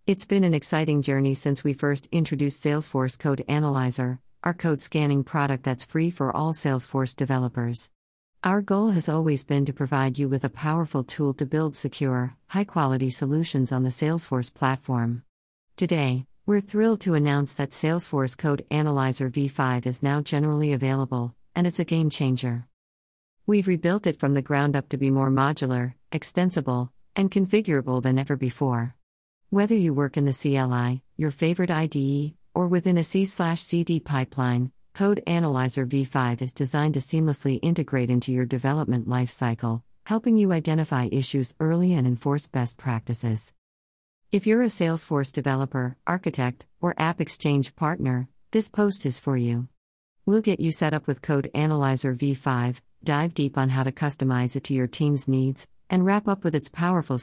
It's been an exciting journey since we first introduced Salesforce Code Analyzer, our code scanning product that's free for all Salesforce developers. Our goal has always been to provide you with a powerful tool to build secure, high-quality solutions on the Salesforce platform. Today, we're thrilled to announce that Salesforce Code Analyzer v5 is now generally available, and it's a game changer. We've rebuilt it from the ground up to be more modular, extensible, and configurable than ever before. Whether you work in the CLI, your favorite IDE, or within a C/CD pipeline, Code Analyzer v5 is designed to seamlessly integrate into your development lifecycle, helping you identify issues early and enforce best practices. If you're a Salesforce developer, architect, or AppExchange partner, this post is for you. We'll get you set up with Code Analyzer v5, dive deep on how to customize it to your team's needs, and wrap up with its powerful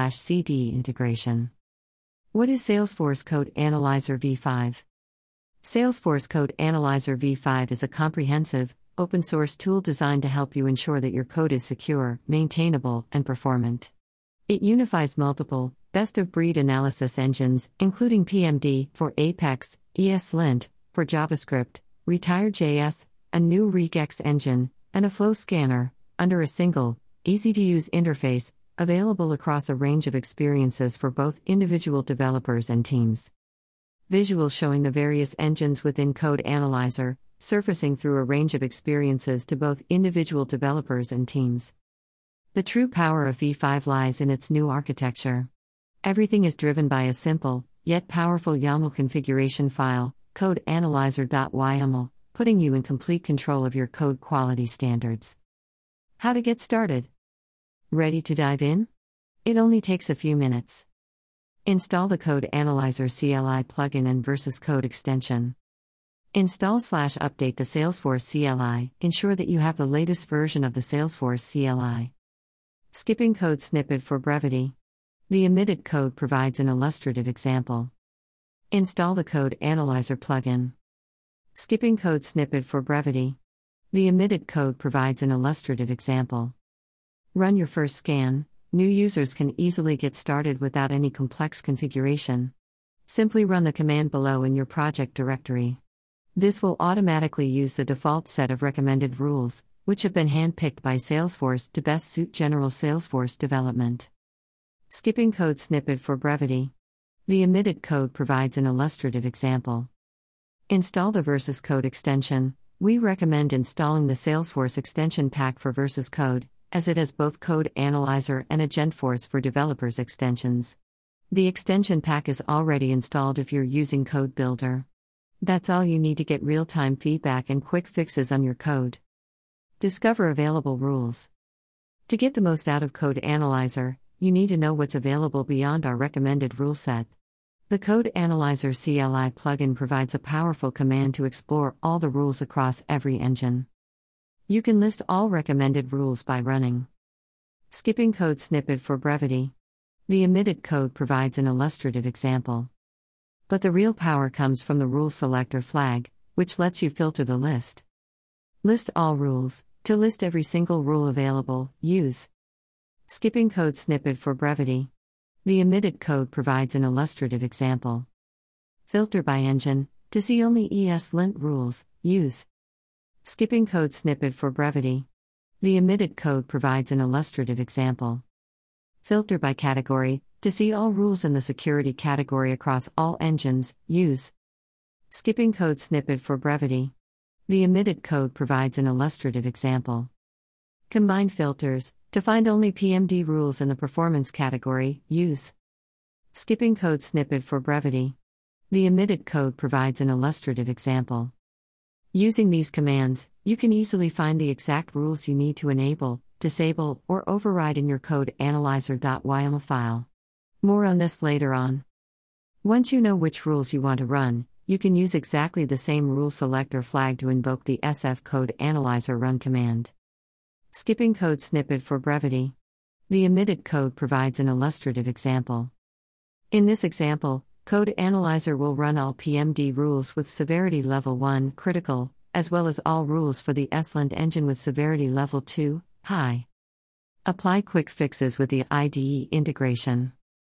C/CD integration. What is Salesforce Code Analyzer v5? Salesforce Code Analyzer v5 is a comprehensive, open-source tool designed to help you ensure that your code is secure, maintainable, and performant. It unifies multiple, best-of-breed analysis engines, including PMD for Apex, ESLint for JavaScript, Retire.js, a new regex engine, and a flow scanner, under a single, easy-to-use interface, available across a range of experiences for both individual developers and teams. Visuals showing the various engines within Code Analyzer, surfacing through a range of experiences to both individual developers and teams. The true power of v5 lies in its new architecture. Everything is driven by a simple, yet powerful YAML configuration file, codeanalyzer.yml, putting you in complete control of your code quality standards. How to get started? Ready to dive in? It only takes a few minutes. Install the Code Analyzer CLI plugin and Versus Code extension. Install/update the Salesforce CLI, ensure that you have the latest version of the Salesforce CLI. Skipping code snippet for brevity. The omitted code provides an illustrative example. Install the Code Analyzer plugin. Skipping code snippet for brevity. The omitted code provides an illustrative example. Run your first scan. New users can easily get started without any complex configuration. Simply run the command below in your project directory. This will automatically use the default set of recommended rules, which have been handpicked by Salesforce to best suit general Salesforce development. Skipping code snippet for brevity. The omitted code provides an illustrative example. Install the Versus Code extension. We recommend installing the Salesforce extension pack for Versus Code, as it has both Code Analyzer and Agentforce for developers extensions. The extension pack is already installed if you're using Code Builder. That's all you need to get real-time feedback and quick fixes on your code. Discover available rules. To get the most out of Code Analyzer, you need to know what's available beyond our recommended rule set. The Code Analyzer CLI plugin provides a powerful command to explore all the rules across every engine. You can list all recommended rules by running. Skipping code snippet for brevity. The omitted code provides an illustrative example. But the real power comes from the rule selector flag, which lets you filter the list. List all rules. To list every single rule available, use. Skipping code snippet for brevity. The omitted code provides an illustrative example. Filter by engine. To see only ESLint rules, use. Skipping code snippet for brevity. The omitted code provides an illustrative example. Filter by category. To see all rules in the security category across all engines, use. Skipping code snippet for brevity. The omitted code provides an illustrative example. Combine filters. To find only PMD rules in the performance category, use. Skipping code snippet for brevity. The omitted code provides an illustrative example. Using these commands, you can easily find the exact rules you need to enable, disable, or override in your Code Analyzer.yml file. More on this later on. Once you know which rules you want to run, you can use exactly the same rule selector flag to invoke the SF Code Analyzer run command. Skipping code snippet for brevity. The omitted code provides an illustrative example. In this example, Code Analyzer will run all PMD rules with severity level 1 critical, as well as all rules for the ESLint engine with severity level 2 high. Apply quick fixes with the IDE integration.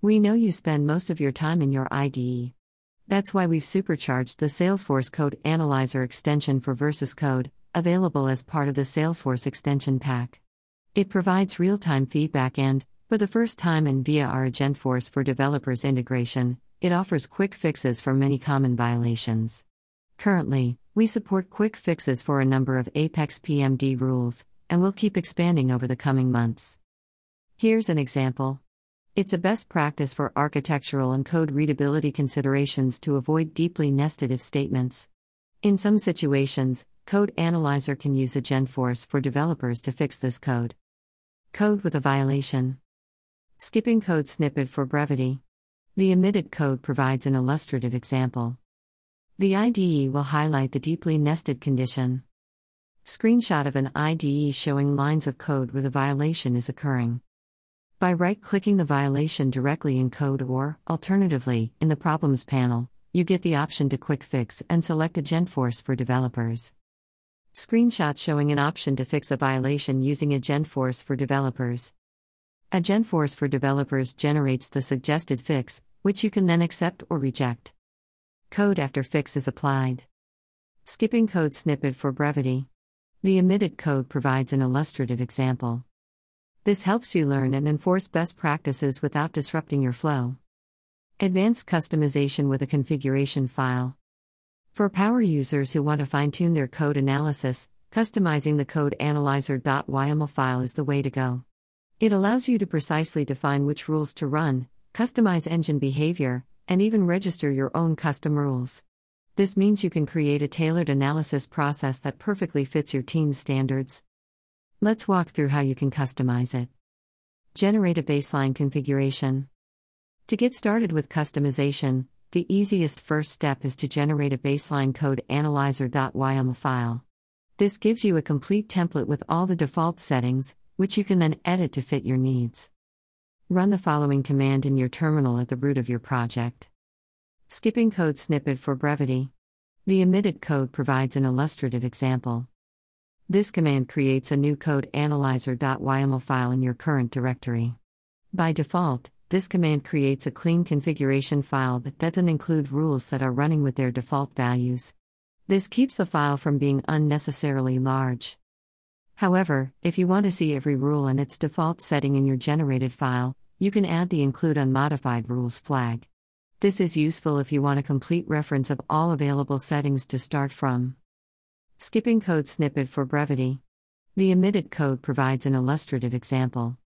We know you spend most of your time in your IDE. That's why we've supercharged the Salesforce Code Analyzer extension for Versus Code, available as part of the Salesforce Extension Pack. It provides real-time feedback and, for the first time and via our Agentforce for Developers integration, it offers quick fixes for many common violations. Currently, we support quick fixes for a number of Apex PMD rules, and we'll keep expanding over the coming months. Here's an example. It's a best practice for architectural and code readability considerations to avoid deeply nested if statements. In some situations, Code Analyzer can use Agentforce for Developers to fix this code. Code with a violation. Skipping code snippet for brevity. The omitted code provides an illustrative example. The IDE will highlight the deeply nested condition. Screenshot of an IDE showing lines of code where the violation is occurring. By right-clicking the violation directly in code or, alternatively, in the Problems panel, you get the option to quick fix and select Agentforce for Developers. Screenshot showing an option to fix a violation using Agentforce for Developers. Agentforce for Developers generates the suggested fix, which you can then accept or reject. Code after fix is applied. Skipping code snippet for brevity. The omitted code provides an illustrative example. This helps you learn and enforce best practices without disrupting your flow. Advanced customization with a configuration file. For power users who want to fine-tune their code analysis, customizing the Code Analyzer.yml file is the way to go. It allows you to precisely define which rules to run, customize engine behavior, and even register your own custom rules. This means you can create a tailored analysis process that perfectly fits your team's standards. Let's walk through how you can customize it. Generate a baseline configuration. To get started with customization, the easiest first step is to generate a baseline Code Analyzer.yml file. This gives you a complete template with all the default settings, which you can then edit to fit your needs. Run the following command in your terminal at the root of your project. Skipping code snippet for brevity. The omitted code provides an illustrative example. This command creates a new Code Analyzer.yml file in your current directory. By default, this command creates a clean configuration file that doesn't include rules that are running with their default values. This keeps the file from being unnecessarily large. However, if you want to see every rule and its default setting in your generated file, you can add the Include Unmodified Rules flag. This is useful if you want a complete reference of all available settings to start from. Skipping code snippet for brevity. The omitted code provides an illustrative example.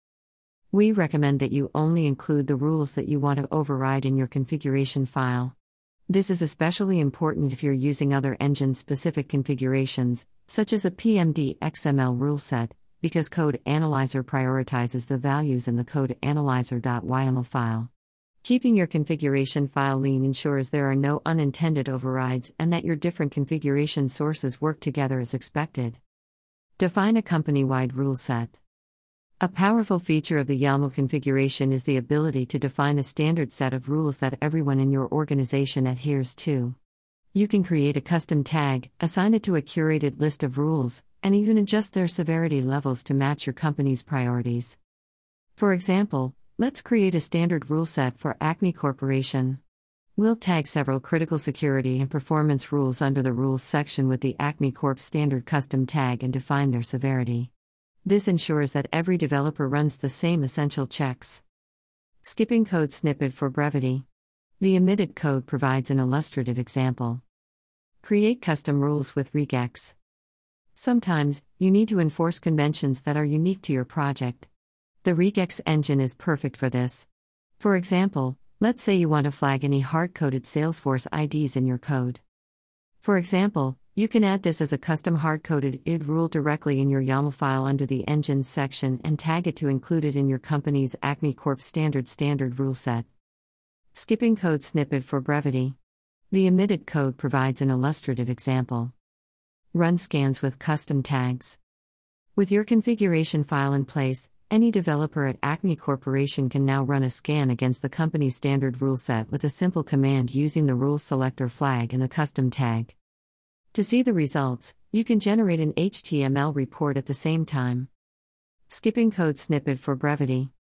We recommend that you only include the rules that you want to override in your configuration file. This is especially important if you're using other engine-specific configurations, such as a PMD XML rule set, because Code Analyzer prioritizes the values in the Code Analyzer.yml file. Keeping your configuration file lean ensures there are no unintended overrides and that your different configuration sources work together as expected. Define a company-wide rule set. A powerful feature of the YAML configuration is the ability to define a standard set of rules that everyone in your organization adheres to. You can create a custom tag, assign it to a curated list of rules, and even adjust their severity levels to match your company's priorities. For example, let's create a standard rule set for Acme Corporation. We'll tag several critical security and performance rules under the Rules section with the Acme Corp standard custom tag and define their severity. This ensures that every developer runs the same essential checks. Skipping code snippet for brevity. The omitted code provides an illustrative example. Create custom rules with regex. Sometimes, you need to enforce conventions that are unique to your project. The regex engine is perfect for this. For example, let's say you want to flag any hard-coded Salesforce IDs in your code. For example, you can add this as a custom hard-coded ID rule directly in your YAML file under the Engines section and tag it to include it in your company's Acme Corp standard rule set. Skipping code snippet for brevity. The omitted code provides an illustrative example. Run scans with custom tags. With your configuration file in place, any developer at Acme Corporation can now run a scan against the company's standard rule set with a simple command using the rule selector flag and the custom tag. To see the results, you can generate an HTML report at the same time. Skipping code snippet for brevity.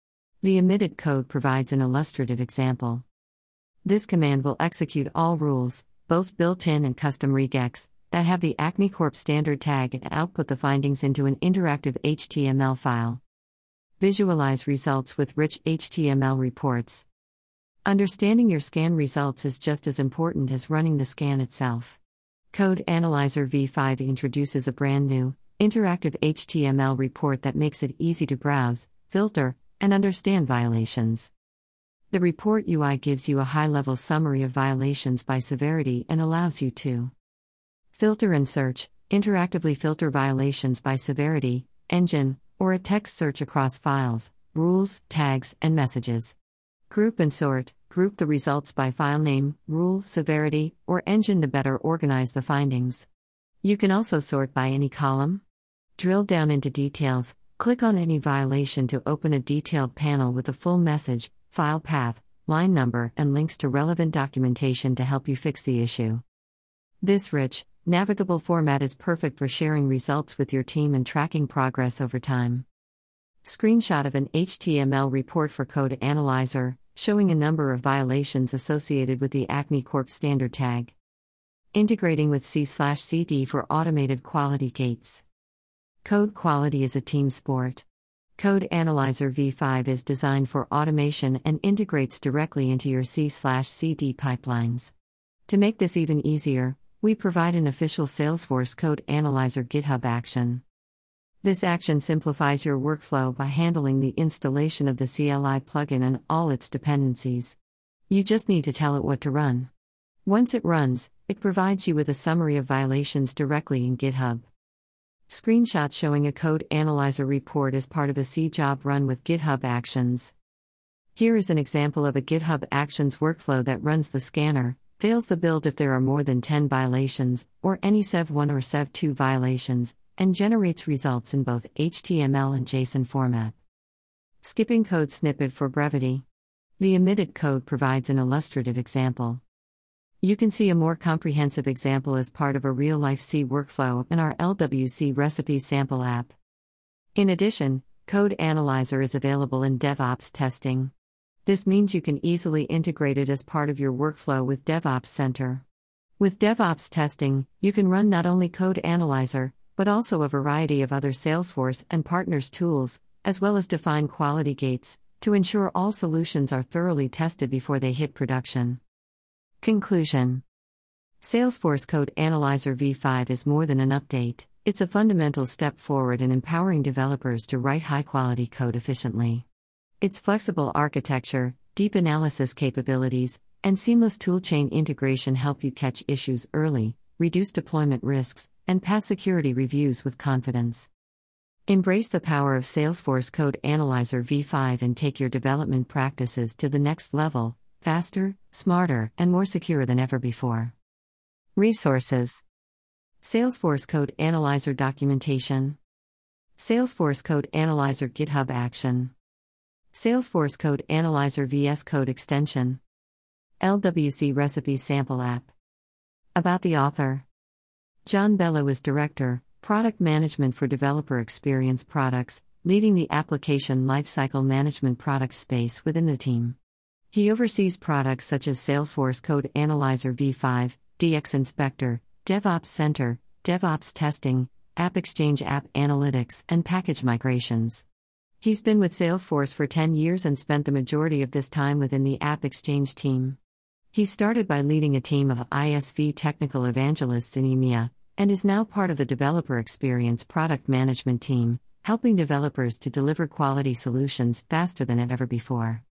The emitted code provides an illustrative example. This command will execute all rules, both built-in and custom regex, that have the Acme Corp standard tag and output the findings into an interactive HTML file. Visualize results with rich HTML reports. Understanding your scan results is just as important as running the scan itself. Code Analyzer v5 introduces a brand new, interactive HTML report that makes it easy to browse, filter, and understand violations. The report UI gives you a high-level summary of violations by severity and allows you to filter and search, interactively filter violations by severity, engine, or a text search across files, rules, tags, and messages. Group and sort, group the results by file name, rule, severity, or engine to better organize the findings. You can also sort by any column. Drill down into details, click on any violation to open a detailed panel with a full message, file path, line number, and links to relevant documentation to help you fix the issue. This rich, navigable format is perfect for sharing results with your team and tracking progress over time. Screenshot of an HTML report for Code Analyzer, showing a number of violations associated with the Acme Corp standard tag. Integrating with C/CD for automated quality gates. Code quality is a team sport. Code Analyzer v5 is designed for automation and integrates directly into your C/CD pipelines. To make this even easier, we provide an official Salesforce Code Analyzer GitHub action. This action simplifies your workflow by handling the installation of the CLI plugin and all its dependencies. You just need to tell it what to run. Once it runs, it provides you with a summary of violations directly in GitHub. Screenshot showing a Code Analyzer report as part of a C job run with GitHub Actions. Here is an example of a GitHub Actions workflow that runs the scanner, fails the build if there are more than 10 violations, or any SEV1 or SEV2 violations, and generates results in both HTML and JSON format. Skipping code snippet for brevity. The emitted code provides an illustrative example. You can see a more comprehensive example as part of a real-life C workflow in our LWC recipe sample app. In addition, Code Analyzer is available in DevOps testing. This means you can easily integrate it as part of your workflow with DevOps Center. With DevOps testing, you can run not only Code Analyzer, but also a variety of other Salesforce and partners tools, as well as define quality gates, to ensure all solutions are thoroughly tested before they hit production. Conclusion. Salesforce Code Analyzer v5 is more than an update, it's a fundamental step forward in empowering developers to write high-quality code efficiently. Its flexible architecture, deep analysis capabilities, and seamless toolchain integration help you catch issues early, reduce deployment risks, and pass security reviews with confidence. Embrace the power of Salesforce Code Analyzer v5 and take your development practices to the next level, faster, smarter, and more secure than ever before. Resources. Salesforce Code Analyzer documentation. Salesforce Code Analyzer GitHub action. Salesforce Code Analyzer VS Code extension. LWC recipe sample app. About the author. John Bello is Director, Product Management for Developer Experience Products, leading the application lifecycle management product space within the team. He oversees products such as Salesforce Code Analyzer v5, DX Inspector, DevOps Center, DevOps Testing, AppExchange App Analytics, and package migrations. He's been with Salesforce for 10 years and spent the majority of this time within the AppExchange team. He started by leading a team of ISV technical evangelists in EMEA, and is now part of the Developer Experience Product Management team, helping developers to deliver quality solutions faster than ever before.